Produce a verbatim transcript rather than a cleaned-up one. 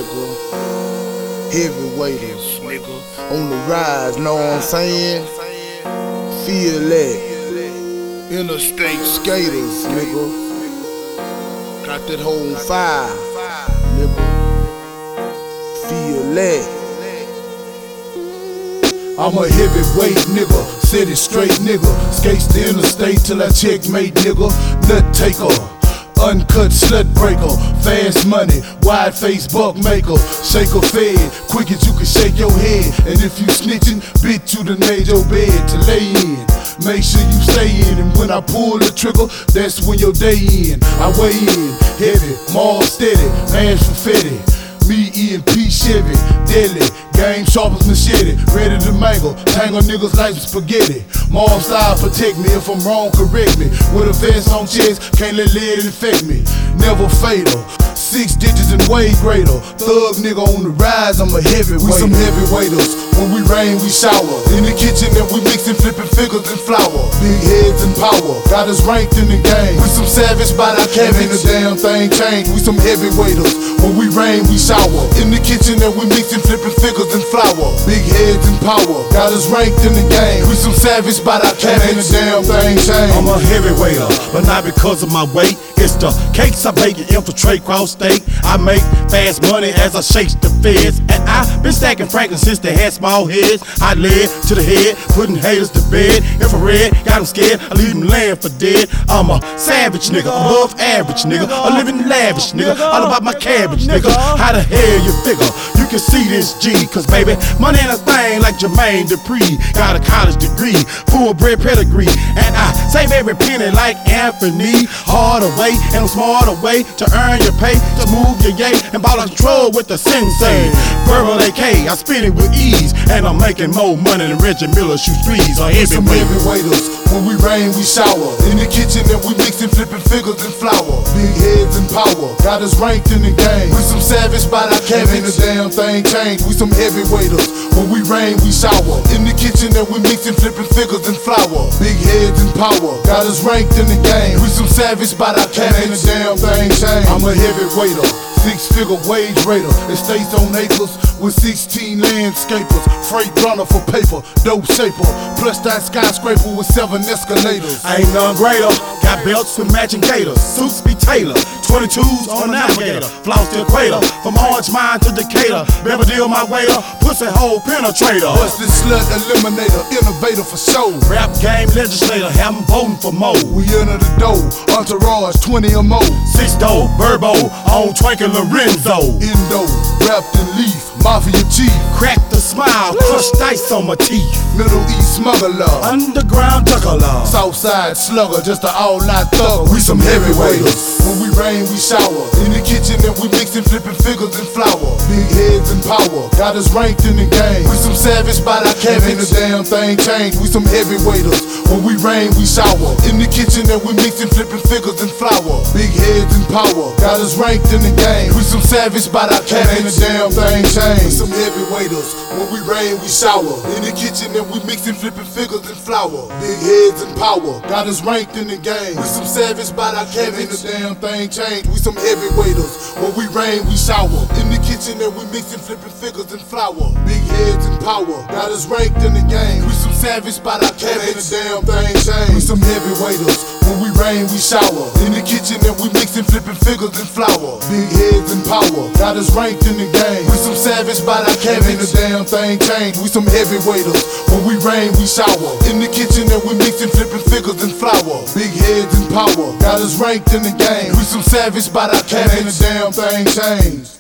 nigga. Heavyweights, nigga. On the rise, know what I'm saying? Feel that. Interstate skaters, nigga. Got that whole fire, nigga. Feel that. I'm a heavyweight nigga, city straight nigga. Skates the interstate till I checkmate nigga. Nut taker, uncut slut breaker. Fast money, wide face buck maker. Shaker fed, quick as you can shake your head. And if you snitching, bitch you done made your bed to lay in. Make sure you stay in, and when I pull the trigger, that's when your day in. I weigh in, heavy, more steady, hands for fetty. Me, E and P, Chevy, deadly, game sharp as machete, ready to mangle, tangle niggas like spaghetti. Mob style protect me, if I'm wrong correct me. With a vest on chest, can't let lead infect me. Never fatal, six digits and way greater. Thug nigga on the rise, I'm a heavyweight. We some heavyweighters, when we rain we shower. In the kitchen and we mixing flipping figures and flour. Big heads and power, got us ranked in the game. We some savage by our cabbage, ain't a damn thing changed. We some heavyweighters, when we rain we shower. In the kitchen and we mixing flipping figures and flour. Big heads and power, got us ranked in the game. We some savage by our cabbage, ain't a damn thing changed. I'm a heavyweighter, but not because of my weight. It's the cakes I bake and infiltrate cross state. I make fast money as I shake the feds. And I've been stacking Franklin since they had small heads. I led to the head, putting haters to bed. Infrared, got them scared, I leave them laying for dead. I'm a savage nigga, above average nigga, a living lavish nigga, all about my cabbage nigga. How the hell you figure? You can see this G, cause baby, money ain't a thing like Jermaine Dupri. Got a college degree, full bred pedigree. And I save every penny like Anthony. Hard away and a smarter way to earn your pay, to move your yay and ball control with the sensei. Verbal A K, I spit it with ease, and I'm making more money than Reggie Miller shoot threes on every some heavyweighters, when we rain we shower. In the kitchen and we mixing flipping figures and flour. Big heads and power, got us ranked in the game. We some savage by our cabbage, ain't a damn thing changed. We some heavyweighters, when we rain we shower. In the kitchen and we mixing flipping figures and flour. Big heads and power, got us ranked in the game. We some savage by our cabbage, ain't a damn thing changed. I'm a heavyweighter, six-figure wage raider. Estates on acres with sixteen landscapers. Freight runner for paper, dope shaper. Plus that skyscraper with seven escalators. I ain't none greater, got belts with matching gators. Suits be tailored, twenty-twos on the navigator. Floss the equator, from Orange Mine to Decatur. Never deal my waiter, pussy hole penetrator. Busted slut eliminator, innovator for show. Rap game legislator, have them voting for more. We enter the door, entourage twenty or more. Six dough, Burbo, on Twanky Lorenzo. Indo, wrapped in leaf, mafia chief. Crack the smile, crushed ice on my teeth. Middle East smuggler, underground juggler. Southside slugger, just an all-night thugger. We some heavyweighters, when we rain we shower. In the kitchen and we mixing flipping figures and flour. Big heads and power, got us ranked in the game. We some savage by our cabbage, ain't a damn thing changed. We some heavyweighters, when we rain we shower. In the kitchen and we mixing flipping figures and flour. Big heads and power, got us ranked in the game. We some savage by our cabbage, ain't a damn thing changed. We some heavyweighters, when we rain we shower. In the kitchen and we mixing flipping figures and flour. Big heads and power, got us ranked in the game. We some savage by our cabbage, ain't a damn thing changed. We some heavyweighters, when we rain we shower. In the kitchen and we mixing flipping figures and flour. Big heads and power, got us ranked in the game. We some savage by our cabbage, ain't a damn thing changed. We some heavyweighters, when we rain we shower. In the kitchen and we mixing flipping figures and flour. Big heads and power, got us ranked in the game. We some savage by our cabbage, ain't a damn thing changed. We some heavyweighters, when we rain we shower. In the kitchen and we mixing flipping figures and flour. Big heads and power, got us ranked in the game. We some savage by our cabbage, ain't a damn thing changed.